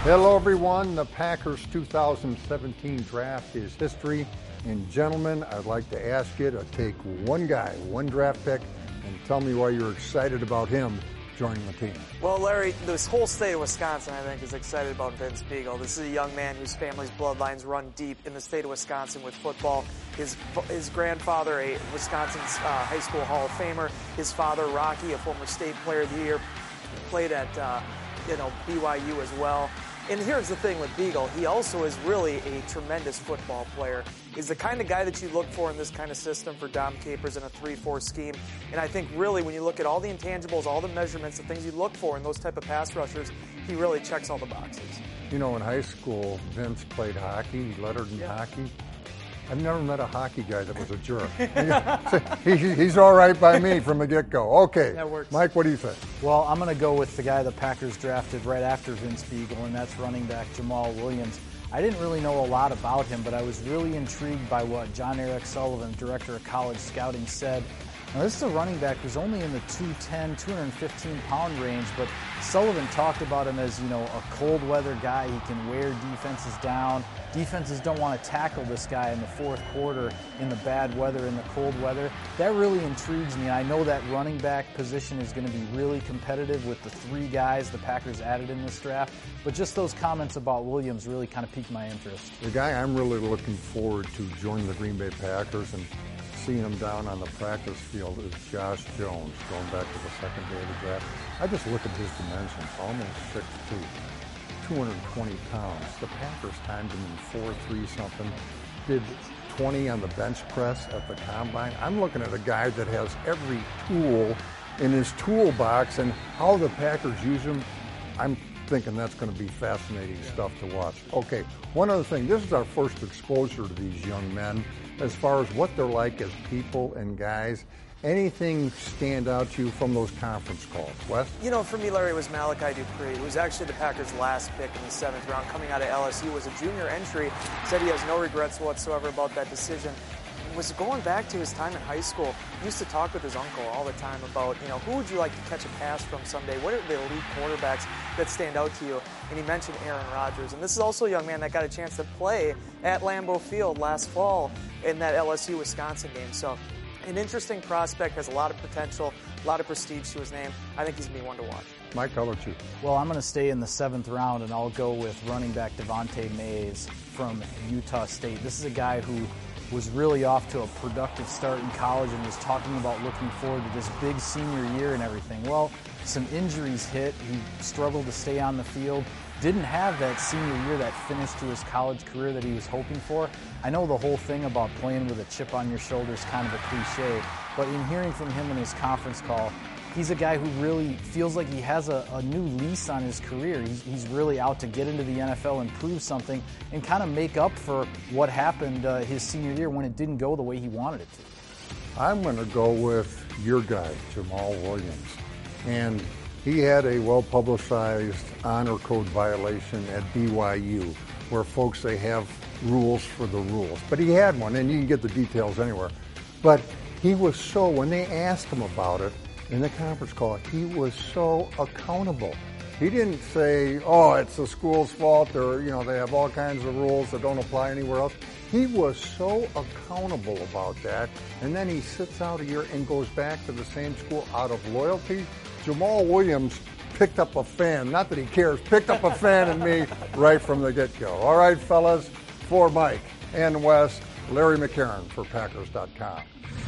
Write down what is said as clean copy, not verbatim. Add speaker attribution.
Speaker 1: Hello, everyone. The Packers 2017 draft is history. And gentlemen, I'd like to ask you to take one guy, one draft pick, and tell me why you're excited about him joining the team.
Speaker 2: Well, Larry, this whole state of Wisconsin, I think, is excited about Vince Biegel. This is a young man whose family's bloodlines run deep in the state of Wisconsin with football. His grandfather, a Wisconsin high school Hall of Famer. His father, Rocky, a former state player of the year, played at BYU as well. And here's the thing with Biegel, he also is really a tremendous football player. He's the kind of guy that you look for in this kind of system for Dom Capers in a 3-4 scheme. And I think really when you look at all the intangibles, all the measurements, the things you look for in those type of pass rushers, he really checks all the boxes.
Speaker 1: You know, in high school, Vince played hockey, he lettered in hockey. I've never met a hockey guy that was a jerk. He's all right by me from the get-go. Okay,
Speaker 3: that works.
Speaker 1: Mike, what do you think?
Speaker 3: Well, I'm going to go with the guy the Packers drafted right after Vince Biegel, and that's running back Jamal Williams. I didn't really know a lot about him, but I was really intrigued by what John Eric Sullivan, director of college scouting, said. Now, this is a running back who's only in the 210, 215-pound range, but Sullivan talked about him as, a cold weather guy. He can wear defenses down. Defenses don't want to tackle this guy in the fourth quarter in the bad weather, in the cold weather. That really intrigues me. I know that running back position is going to be really competitive with the three guys the Packers added in this draft, but just those comments about Williams really kind of piqued my interest.
Speaker 1: The guy I'm really looking forward to joining the Green Bay Packers and seeing him down on the practice field is Josh Jones, going back to the second day of the draft. I just look at his dimensions, almost 6'2", 220 pounds. The Packers timed him in 4.3 something, did 20 on the bench press at the combine. I'm looking at a guy that has every tool in his toolbox, and how the Packers use him, I'm thinking that's going to be fascinating stuff to watch. Okay, one other thing. This is our first exposure to these young men as far as what they're like as people and guys. Anything stand out to you from those conference calls? Wes?
Speaker 2: For me, Larry, it was Malachi Dupree, who was actually the Packers' last pick in the 7th round, coming out of LSU, was a junior entry, said he has no regrets whatsoever about that decision. Was going back to his time in high school, he used to talk with his uncle all the time about, who would you like to catch a pass from someday? What are the elite quarterbacks that stand out to you? And he mentioned Aaron Rodgers. And this is also a young man that got a chance to play at Lambeau Field last fall in that LSU-Wisconsin game. So an interesting prospect, has a lot of potential, a lot of prestige to his name. I think he's going to be one to watch.
Speaker 1: Mike, how about you?
Speaker 3: Well, I'm going to stay in the 7th round, and I'll go with running back Devontae Mays from Utah State. This is a guy who was really off to a productive start in college and was talking about looking forward to this big senior year and everything. Well, some injuries hit. He struggled to stay on the field. Didn't have that senior year, that finish to his college career that he was hoping for. I know the whole thing about playing with a chip on your shoulder is kind of a cliche, but in hearing from him in his conference call, he's a guy who really feels like he has a new lease on his career. He's really out to get into the NFL and prove something and kind of make up for what happened his senior year when it didn't go the way he wanted it to.
Speaker 1: I'm going to go with your guy, Jamal Williams. And he had a well-publicized honor code violation at BYU, where folks, they have rules for the rules. But he had one, and you can get the details anywhere. But he was when they asked him about it, in the conference call, he was so accountable. He didn't say, it's the school's fault, or, they have all kinds of rules that don't apply anywhere else. He was so accountable about that, and then he sits out a year and goes back to the same school out of loyalty. Jamal Williams picked up a fan, not that he cares, picked up a fan in me right from the get-go. All right, fellas, for Mike and Wes, Larry McCarron for Packers.com.